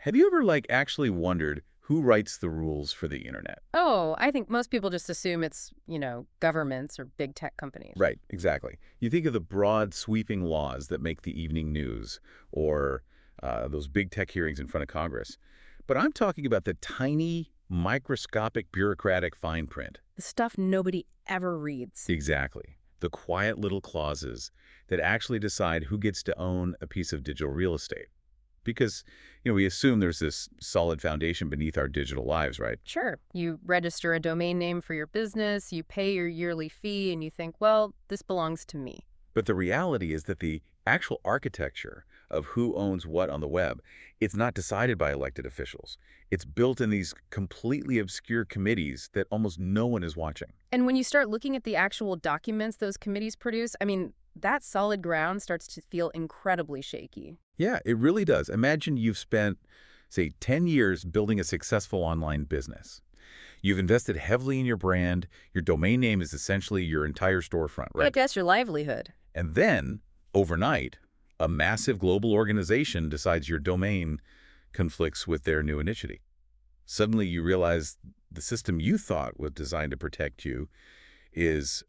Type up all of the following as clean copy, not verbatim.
Have you ever, actually wondered who writes the rules for the internet? Oh, I think most people just assume it's, governments or big tech companies. Right, exactly. You think of the broad, sweeping laws that make the evening news or those big tech hearings in front of Congress. But I'm talking about the tiny, microscopic bureaucratic fine print. The stuff nobody ever reads. Exactly. The quiet little clauses that actually decide who gets to own a piece of digital real estate. Because, we assume there's this solid foundation beneath our digital lives, right? Sure, you register a domain name for your business, you pay your yearly fee, and you think, well, this belongs to me. But the reality is that the actual architecture of who owns what on the web, it's not decided by elected officials. It's built in these completely obscure committees that almost no one is watching. And when you start looking at the actual documents those committees produce, that solid ground starts to feel incredibly shaky. Yeah, it really does. Imagine you've spent, say, 10 years building a successful online business. You've invested heavily in your brand. Your domain name is essentially your entire storefront, I right? guess your livelihood. And then, overnight, a massive global organization decides your domain conflicts with their new initiative. Suddenly you realize the system you thought was designed to protect you is,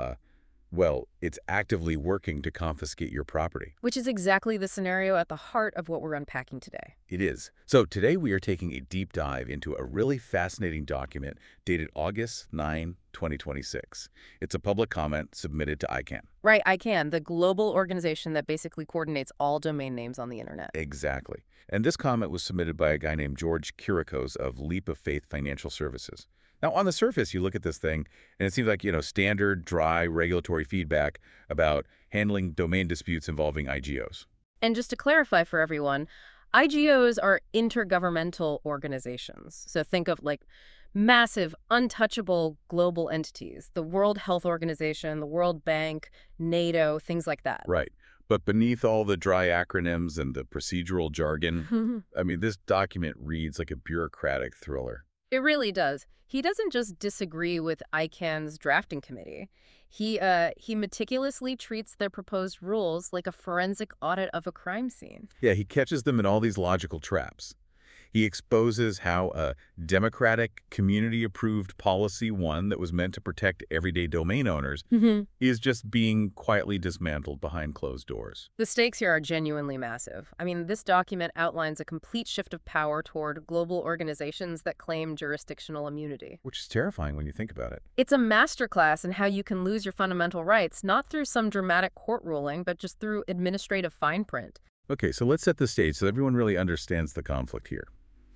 it's actively working to confiscate your property. Which is exactly the scenario at the heart of what we're unpacking today. It is. So today we are taking a deep dive into a really fascinating document dated August 9, 2026. It's a public comment submitted to ICANN. Right, ICANN, the global organization that basically coordinates all domain names on the internet. Exactly. And this comment was submitted by a guy named George Kirikos of Leap of Faith Financial Services. Now, on the surface, you look at this thing, and it seems like, standard, dry regulatory feedback about handling domain disputes involving IGOs. And just to clarify for everyone, IGOs are intergovernmental organizations. So think of massive, untouchable global entities, the World Health Organization, the World Bank, NATO, things like that. Right. But beneath all the dry acronyms and the procedural jargon, this document reads like a bureaucratic thriller. It really does. He doesn't just disagree with ICANN's drafting committee. He meticulously treats their proposed rules like a forensic audit of a crime scene. Yeah, he catches them in all these logical traps. He exposes how a democratic, community-approved policy, one that was meant to protect everyday domain owners, is just being quietly dismantled behind closed doors. The stakes here are genuinely massive. This document outlines a complete shift of power toward global organizations that claim jurisdictional immunity. Which is terrifying when you think about it. It's a masterclass in how you can lose your fundamental rights, not through some dramatic court ruling, but just through administrative fine print. Okay, so let's set the stage so everyone really understands the conflict here.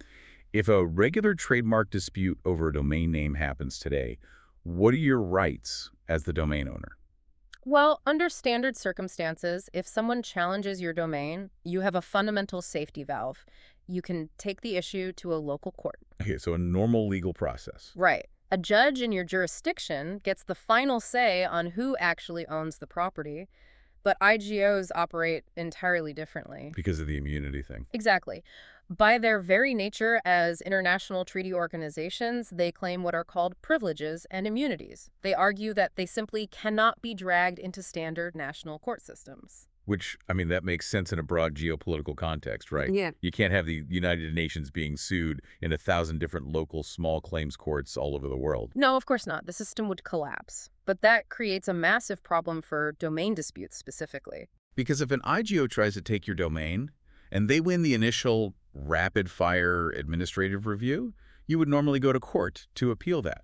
If a regular trademark dispute over a domain name happens today, what are your rights as the domain owner? Well, under standard circumstances, if someone challenges your domain, you have a fundamental safety valve. You can take the issue to a local court. Okay, so a normal legal process. Right. A judge in your jurisdiction gets the final say on who actually owns the property, but IGOs operate entirely differently. Because of the immunity thing. Exactly. By their very nature as international treaty organizations, they claim what are called privileges and immunities. They argue that they simply cannot be dragged into standard national court systems. Which, that makes sense in a broad geopolitical context, right? Yeah. You can't have the United Nations being sued in 1,000 different local small claims courts all over the world. No, of course not. The system would collapse. But that creates a massive problem for domain disputes specifically. Because if an IGO tries to take your domain and they win the initial rapid-fire administrative review, you would normally go to court to appeal that.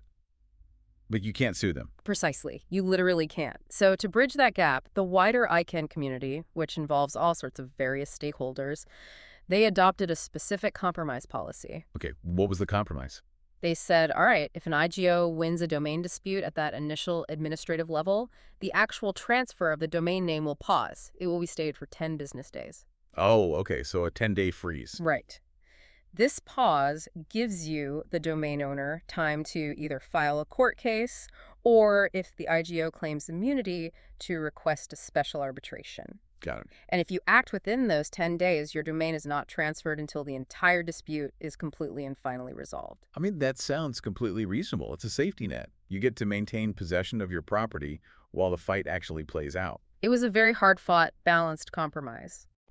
But you can't sue them. Precisely. You literally can't. So to bridge that gap, the wider ICANN community, which involves all sorts of various stakeholders, they adopted a specific compromise policy. Okay, what was the compromise? They said, all right, if an IGO wins a domain dispute at that initial administrative level, the actual transfer of the domain name will pause. It will be stayed for 10 business days. Oh, okay, so a 10-day freeze. Right. This pause gives you, the domain owner, time to either file a court case or, if the IGO claims immunity, to request a special arbitration. Got it. And if you act within those 10 days, your domain is not transferred until the entire dispute is completely and finally resolved. That sounds completely reasonable. It's a safety net. You get to maintain possession of your property while the fight actually plays out. It was a very hard-fought, balanced compromise.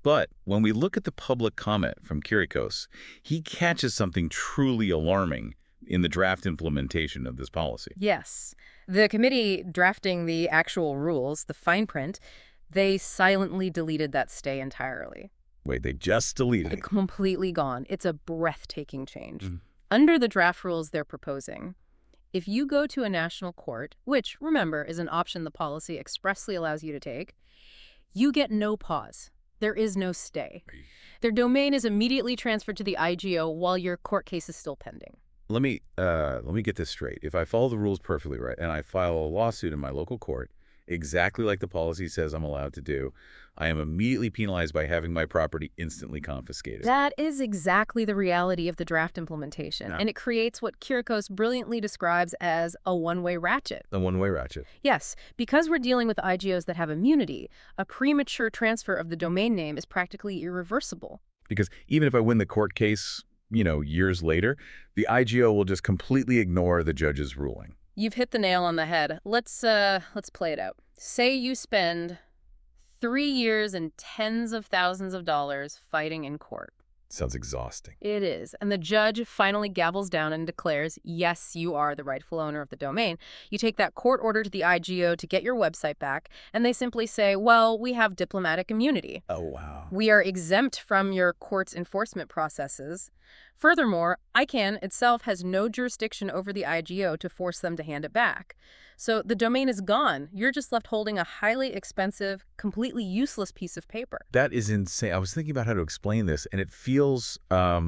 But when we look at the public comment from Kyriakos, he catches something truly alarming in the draft implementation of this policy. Yes. The committee drafting the actual rules, the fine print, they silently deleted that stay entirely. Wait, they just deleted it. Completely gone. It's a breathtaking change. Mm. Under the draft rules they're proposing, if you go to a national court, which, remember, is an option the policy expressly allows you to take, you get no pause. There is no stay. Their domain is immediately transferred to the IGO while your court case is still pending. Let me get this straight. If I follow the rules perfectly right and I file a lawsuit in my local court, exactly like the policy says I'm allowed to do, I am immediately penalized by having my property instantly confiscated. That is exactly the reality of the draft implementation, and it creates what Kyriakos brilliantly describes as a one-way ratchet. A one-way ratchet. Yes, because we're dealing with IGOs that have immunity, a premature transfer of the domain name is practically irreversible. Because even if I win the court case, years later, the IGO will just completely ignore the judge's ruling. You've hit the nail on the head. Let's play it out. Say you spend 3 years and tens of thousands of dollars fighting in court. Sounds exhausting. It is. And the judge finally gavels down and declares, yes, you are the rightful owner of the domain. You take that court order to the IGO to get your website back, and they simply say, well, we have diplomatic immunity. Oh, wow. We are exempt from your court's enforcement processes. Furthermore, ICANN itself has no jurisdiction over the IGO to force them to hand it back. So the domain is gone. You're just left holding a highly expensive, completely useless piece of paper. That is insane. I was thinking about how to explain this, and it feels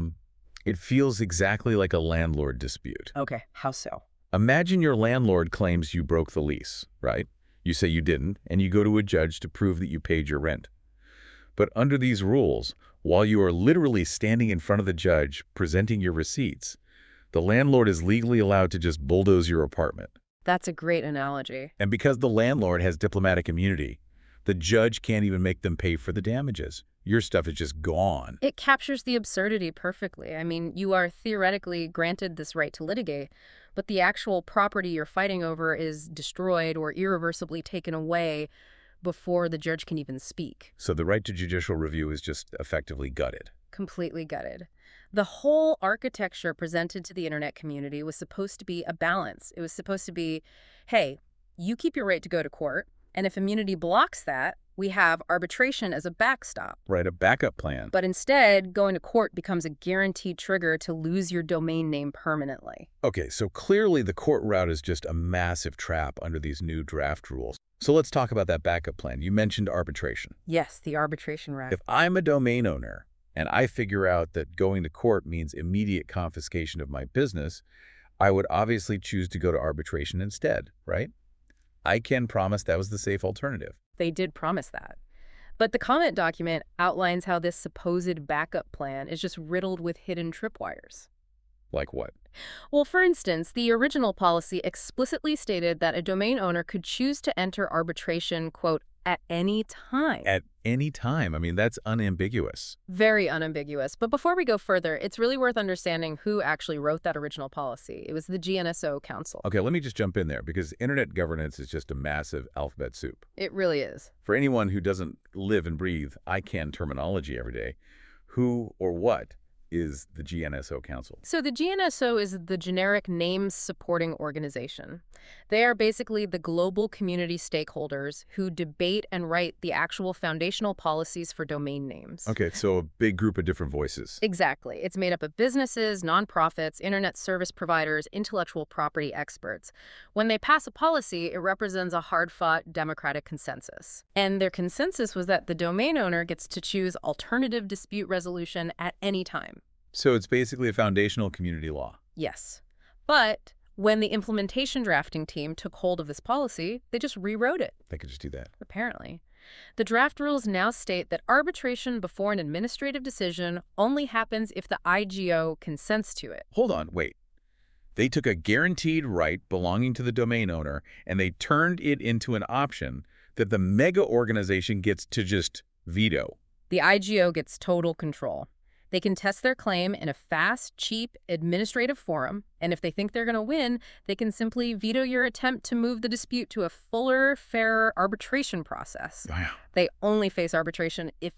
exactly like a landlord dispute. Okay, how so? Imagine your landlord claims you broke the lease, right? You say you didn't, and you go to a judge to prove that you paid your rent. But under these rules, while you are literally standing in front of the judge presenting your receipts, the landlord is legally allowed to just bulldoze your apartment. That's a great analogy. And because the landlord has diplomatic immunity, the judge can't even make them pay for the damages. Your stuff is just gone. It captures the absurdity perfectly. I mean, you are theoretically granted this right to litigate, but the actual property you're fighting over is destroyed or irreversibly taken away before the judge can even speak. So the right to judicial review is just effectively gutted. Completely gutted. The whole architecture presented to the internet community was supposed to be a balance. It was supposed to be, hey, you keep your right to go to court, and if immunity blocks that, we have arbitration as a backstop. Right, a backup plan. But instead, going to court becomes a guaranteed trigger to lose your domain name permanently. Okay, so clearly the court route is just a massive trap under these new draft rules. So let's talk about that backup plan. You mentioned arbitration. Yes, the arbitration route. If I'm a domain owner and I figure out that going to court means immediate confiscation of my business, I would obviously choose to go to arbitration instead, right? ICANN promised that was the safe alternative. They did promise that. But the comment document outlines how this supposed backup plan is just riddled with hidden tripwires. Like what? Well, for instance, the original policy explicitly stated that a domain owner could choose to enter arbitration, quote, at any time. At any time. I mean, that's unambiguous. Very unambiguous. But before we go further, it's really worth understanding who actually wrote that original policy. It was the GNSO Council. Okay, let me just jump in there because internet governance is just a massive alphabet soup. It really is. For anyone who doesn't live and breathe ICANN terminology every day, who or what is the GNSO Council? So the GNSO is the generic names supporting organization. They are basically the global community stakeholders who debate and write the actual foundational policies for domain names. Okay, so a big group of different voices. Exactly. It's made up of businesses, nonprofits, internet service providers, intellectual property experts. When they pass a policy, it represents a hard-fought democratic consensus. And their consensus was that the domain owner gets to choose alternative dispute resolution at any time. So it's basically a foundational community law. Yes. But when the implementation drafting team took hold of this policy, they just rewrote it. They could just do that. Apparently. The draft rules now state that arbitration before an administrative decision only happens if the IGO consents to it. Hold on, wait. They took a guaranteed right belonging to the domain owner and they turned it into an option that the mega organization gets to just veto. The IGO gets total control. They can test their claim in a fast, cheap, administrative forum, and if they think they're going to win, they can simply veto your attempt to move the dispute to a fuller, fairer arbitration process. Wow. They only face arbitration if they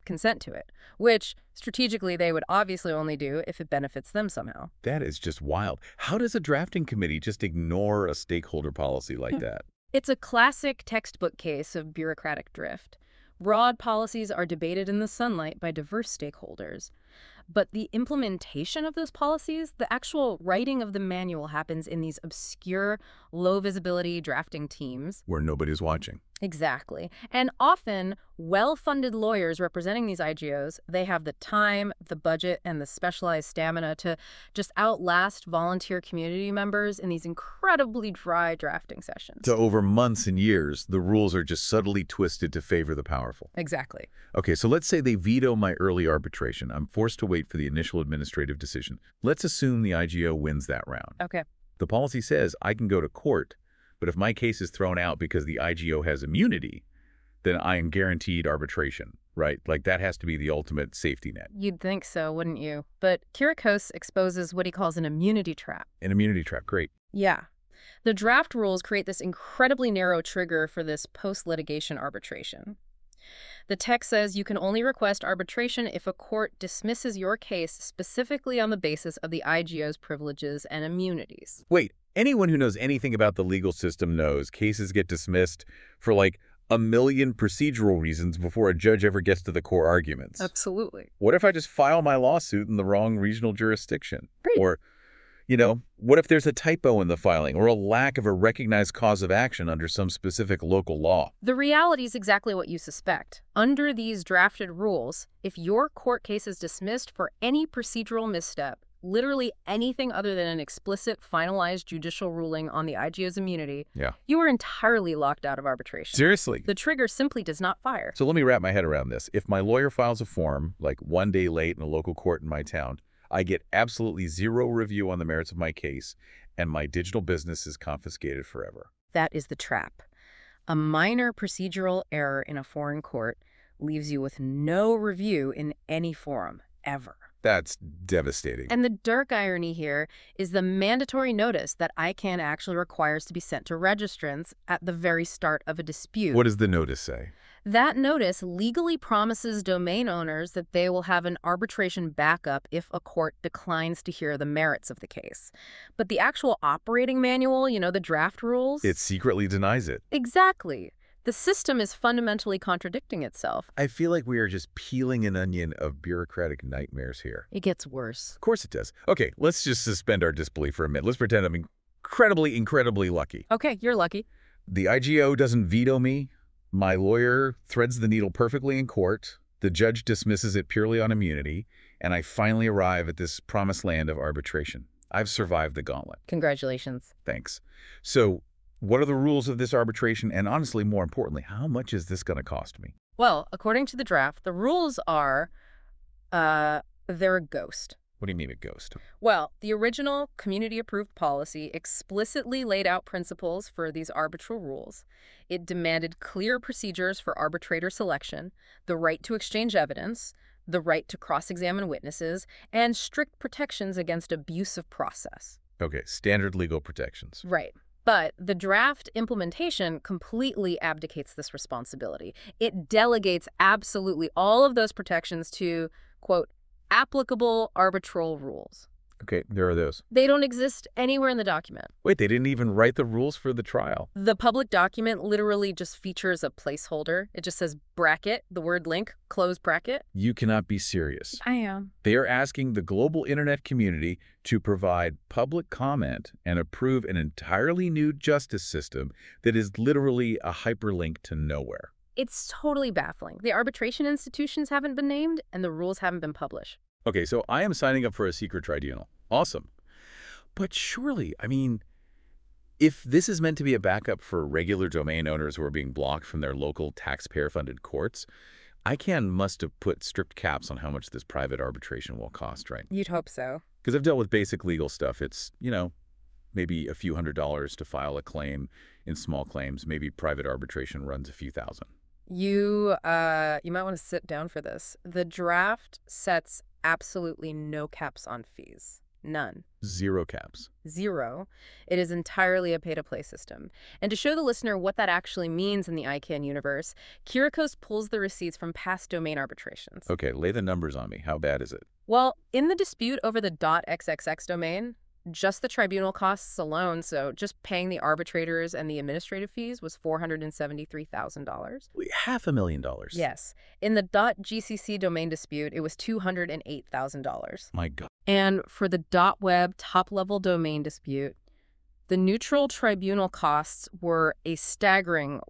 consent to it, which strategically they would obviously only do if it benefits them somehow. That is just wild. How does a drafting committee just ignore a stakeholder policy like that? It's a classic textbook case of bureaucratic drift. Broad policies are debated in the sunlight by diverse stakeholders. But the implementation of those policies, the actual writing of the manual, happens in these obscure, low-visibility drafting teams. Where nobody's watching. Exactly. And often, well-funded lawyers representing these IGOs, they have the time, the budget, and the specialized stamina to just outlast volunteer community members in these incredibly dry drafting sessions. So over months and years, the rules are just subtly twisted to favor the powerful. Exactly. Okay, so let's say they veto my early arbitration. I'm forced to wait for the initial administrative decision. Let's assume the IGO wins that round. Okay. The policy says I can go to court, but if my case is thrown out because the IGO has immunity, then I am guaranteed arbitration, right? Like that has to be the ultimate safety net. You'd think so, wouldn't you? But Kyrikos exposes what he calls an immunity trap. An immunity trap, great. Yeah. The draft rules create this incredibly narrow trigger for this post-litigation arbitration. The text says you can only request arbitration if a court dismisses your case specifically on the basis of the IGO's privileges and immunities. Wait, anyone who knows anything about the legal system knows cases get dismissed for like a million procedural reasons before a judge ever gets to the core arguments. Absolutely. What if I just file my lawsuit in the wrong regional jurisdiction? Great. Or, what if there's a typo in the filing or a lack of a recognized cause of action under some specific local law? The reality is exactly what you suspect. Under these drafted rules, if your court case is dismissed for any procedural misstep, literally anything other than an explicit, finalized judicial ruling on the IGO's immunity, you are entirely locked out of arbitration. Seriously? The trigger simply does not fire. So let me wrap my head around this. If my lawyer files a form, like one day late in a local court in my town, I get absolutely zero review on the merits of my case, and my digital business is confiscated forever. That is the trap. A minor procedural error in a foreign court leaves you with no review in any forum, ever. That's devastating. And the dark irony here is the mandatory notice that ICANN actually requires to be sent to registrants at the very start of a dispute. What does the notice say? That notice legally promises domain owners that they will have an arbitration backup if a court declines to hear the merits of the case. But the actual operating manual, the draft rules? It secretly denies it. Exactly. The system is fundamentally contradicting itself. I feel like we are just peeling an onion of bureaucratic nightmares here. It gets worse. Of course it does. Okay, let's just suspend our disbelief for a minute. Let's pretend I'm incredibly lucky. Okay, you're lucky. The IGO doesn't veto me. My lawyer threads the needle perfectly in court. The judge dismisses it purely on immunity. And I finally arrive at this promised land of arbitration. I've survived the gauntlet. Congratulations. Thanks. So, what are the rules of this arbitration? And honestly, more importantly, how much is this going to cost me? Well, according to the draft, the rules are, they're a ghost. What do you mean a ghost? Well, the original community-approved policy explicitly laid out principles for these arbitral rules. It demanded clear procedures for arbitrator selection, the right to exchange evidence, the right to cross-examine witnesses, and strict protections against abuse of process. Okay, standard legal protections. Right. But the draft implementation completely abdicates this responsibility. It delegates absolutely all of those protections to, quote, applicable arbitral rules. Okay, there are those. They don't exist anywhere in the document. Wait, they didn't even write the rules for the trial. The public document literally just features a placeholder. It just says bracket, the word link, close bracket. You cannot be serious. I am. They are asking the global internet community to provide public comment and approve an entirely new justice system that is literally a hyperlink to nowhere. It's totally baffling. The arbitration institutions haven't been named, and the rules haven't been published. Okay, so I am signing up for a secret tribunal. Awesome. But surely, if this is meant to be a backup for regular domain owners who are being blocked from their local taxpayer-funded courts, ICANN must have put strict caps on how much this private arbitration will cost, right? You'd hope so. Because I've dealt with basic legal stuff. It's, maybe a few $100s to file a claim in small claims. Maybe private arbitration runs a few thousand. You might want to sit down for this. The draft sets absolutely no caps on fees. None. Zero caps. Zero. It is entirely a pay-to-play system. And to show the listener what that actually means in the ICANN universe, Kyriakos pulls the receipts from past domain arbitrations. Okay, lay the numbers on me. How bad is it? Well, in the dispute over the .xxx domain, just the tribunal costs alone, so just paying the arbitrators and the administrative fees, was $473,000. Wait, $500,000. Yes. In the .gcc domain dispute, it was $208,000. My God. And for the .web top-level domain dispute, the neutral tribunal costs were a staggering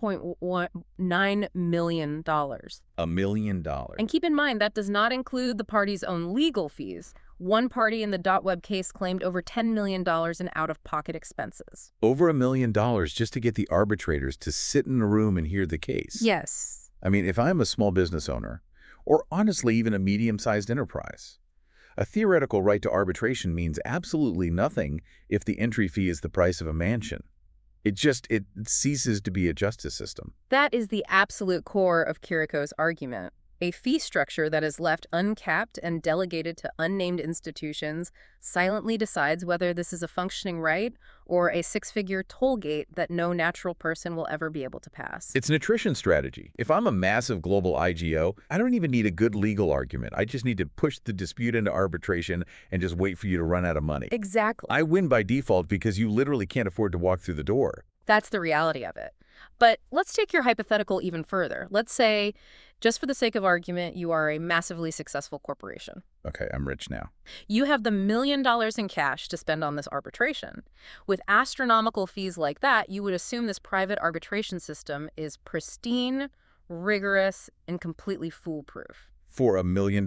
$1.9 million. $1 million. And keep in mind, that does not include the party's own legal fees. One party in the .web case claimed over $10 million in out-of-pocket expenses. Over $1 million just to get the arbitrators to sit in a room and hear the case. Yes. I mean, if I'm a small business owner, or honestly even a medium-sized enterprise, a theoretical right to arbitration means absolutely nothing if the entry fee is the price of a mansion. It ceases to be a justice system. That is the absolute core of Kyriakos' argument. A fee structure that is left uncapped and delegated to unnamed institutions silently decides whether this is a functioning right or a six-figure toll gate that no natural person will ever be able to pass. It's an attrition strategy. If I'm a massive global IGO, I don't even need a good legal argument. I just need to push the dispute into arbitration and just wait for you to run out of money. Exactly. I win by default because you literally can't afford to walk through the door. That's the reality of it. But let's take your hypothetical even further. Let's say, just for the sake of argument, you are a massively successful corporation. Okay, I'm rich now. You have the $1 million in cash to spend on this arbitration. With astronomical fees like that, you would assume this private arbitration system is pristine, rigorous, and completely foolproof. For $1 million,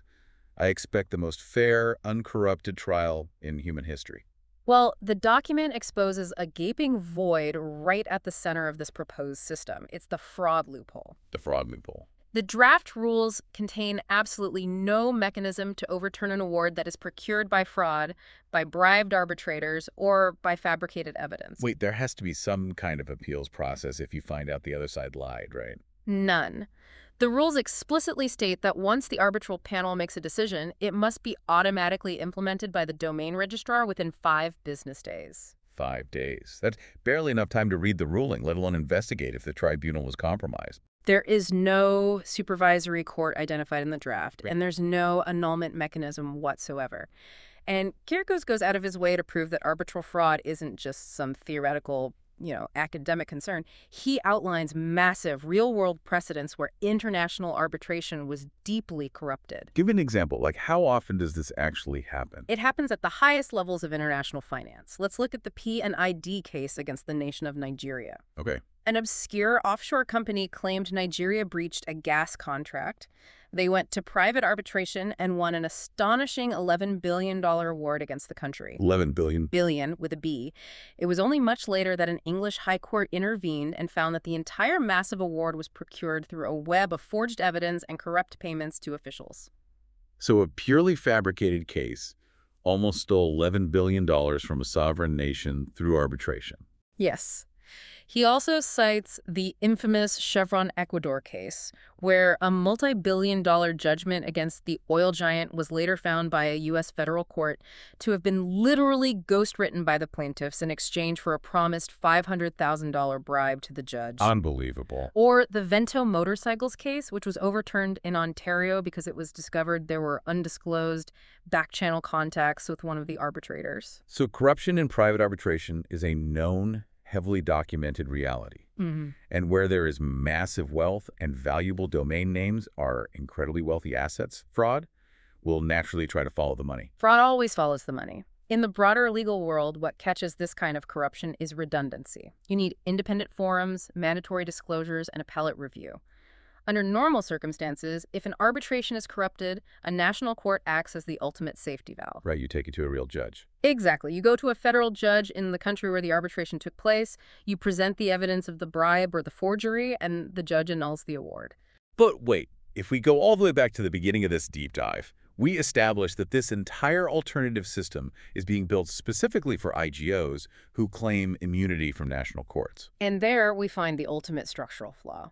I expect the most fair, uncorrupted trial in human history. Well, the document exposes a gaping void right at the center of this proposed system. It's the fraud loophole. The fraud loophole. The draft rules contain absolutely no mechanism to overturn an award that is procured by fraud, by bribed arbitrators, or by fabricated evidence. Wait, there has to be some kind of appeals process if you find out the other side lied, right? None. The rules explicitly state that once the arbitral panel makes a decision, it must be automatically implemented by the domain registrar within 5 business days. 5 days. That's barely enough time to read the ruling, let alone investigate if the tribunal was compromised. There is no supervisory court identified in the draft, Right. and there's no annulment mechanism whatsoever. And Kyriakos goes out of his way to prove that arbitral fraud isn't just some theoretical, academic concern. He outlines massive real-world precedents where international arbitration was deeply corrupted. Give an example, like how often does this actually happen? It happens at the highest levels of international finance. Let's look at the P&ID case against the nation of Nigeria. Okay. An obscure offshore company claimed Nigeria breached a gas contract. They went to private arbitration and won an astonishing $11 billion award against the country. 11 billion. Billion with a B. It was only much later that an English high court intervened and found that the entire massive award was procured through a web of forged evidence and corrupt payments to officials. So a purely fabricated case almost stole $11 billion from a sovereign nation through arbitration. Yes. He also cites the infamous Chevron Ecuador case, where a multi-billion-dollar judgment against the oil giant was later found by a U.S. federal court to have been literally ghostwritten by the plaintiffs in exchange for a promised $500,000 bribe to the judge. Unbelievable. Or the Vento Motorcycles case, which was overturned in Ontario because it was discovered there were undisclosed back-channel contacts with one of the arbitrators. So corruption in private arbitration is a known, heavily documented reality. Mm-hmm. And where there is massive wealth and valuable domain names are incredibly wealthy assets, fraud will naturally try to follow the money. Fraud always follows the money. In the broader legal world, what catches this kind of corruption is redundancy. You need independent forums, mandatory disclosures, and appellate review. Under normal circumstances, if an arbitration is corrupted, a national court acts as the ultimate safety valve. Right, you take it to a real judge. Exactly. You go to a federal judge in the country where the arbitration took place, you present the evidence of the bribe or the forgery, and the judge annuls the award. But wait, if we go all the way back to the beginning of this deep dive, we established that this entire alternative system is being built specifically for IGOs who claim immunity from national courts. And there we find the ultimate structural flaw.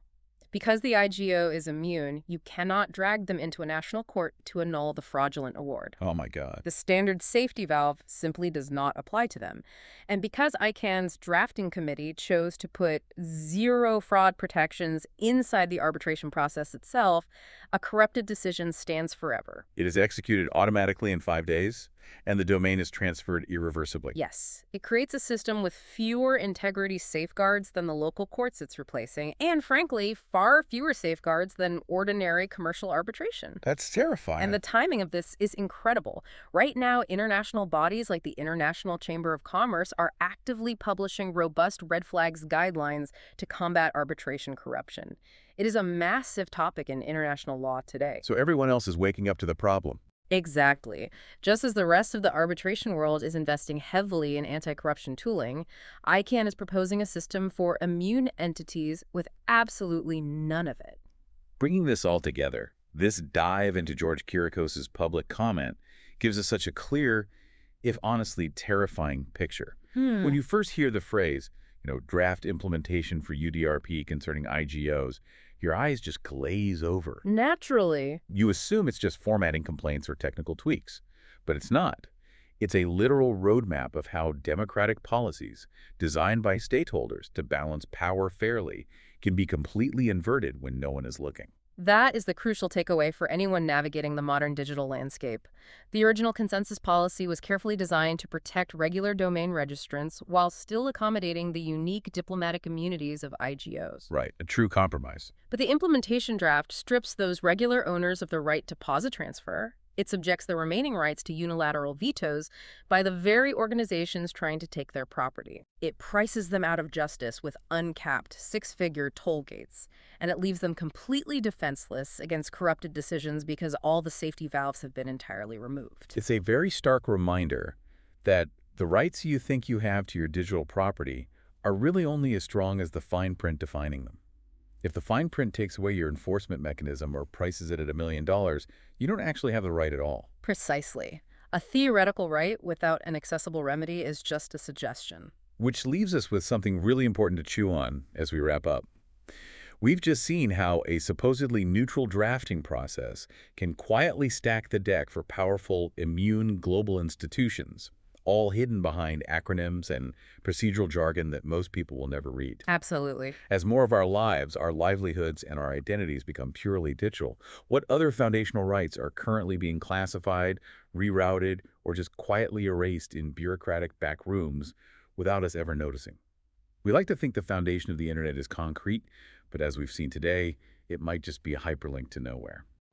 Because the IGO is immune, you cannot drag them into a national court to annul the fraudulent award. Oh my God. The standard safety valve simply does not apply to them. And because ICANN's drafting committee chose to put zero fraud protections inside the arbitration process itself, a corrupted decision stands forever. It is executed automatically in 5 days, and the domain is transferred irreversibly. Yes, it creates a system with fewer integrity safeguards than the local courts it's replacing, and frankly, far fewer safeguards than ordinary commercial arbitration. That's terrifying. And the timing of this is incredible. Right now, international bodies like the International Chamber of Commerce are actively publishing robust red flags guidelines to combat arbitration corruption. It is a massive topic in international law today. So everyone else is waking up to the problem. Exactly. Just as the rest of the arbitration world is investing heavily in anti-corruption tooling, ICANN is proposing a system for immune entities with absolutely none of it. Bringing this all together, this dive into George Kirikos's public comment gives us such a clear, if honestly terrifying picture. When you first hear the phrase, draft implementation for UDRP concerning IGOs, your eyes just glaze over. Naturally. You assume it's just formatting complaints or technical tweaks, but it's not. It's a literal roadmap of how democratic policies, designed by stakeholders to balance power fairly, can be completely inverted when no one is looking. That is the crucial takeaway for anyone navigating the modern digital landscape. The original consensus policy was carefully designed to protect regular domain registrants while still accommodating the unique diplomatic immunities of IGOs. Right, a true compromise. But the implementation draft strips those regular owners of the right to pause a transfer. It subjects the remaining rights to unilateral vetoes by the very organizations trying to take their property. It prices them out of justice with uncapped six-figure toll gates, and it leaves them completely defenseless against corrupted decisions because all the safety valves have been entirely removed. It's a very stark reminder that the rights you think you have to your digital property are really only as strong as the fine print defining them. If the fine print takes away your enforcement mechanism or prices it at $1 million, you don't actually have the right at all. Precisely. A theoretical right without an accessible remedy is just a suggestion. Which leaves us with something really important to chew on as we wrap up. We've just seen how a supposedly neutral drafting process can quietly stack the deck for powerful, immune global institutions, all hidden behind acronyms and procedural jargon that most people will never read. Absolutely. As more of our lives, our livelihoods, and our identities become purely digital, what other foundational rights are currently being classified, rerouted, or just quietly erased in bureaucratic back rooms without us ever noticing? We like to think the foundation of the internet is concrete, but as we've seen today, it might just be a hyperlink to nowhere.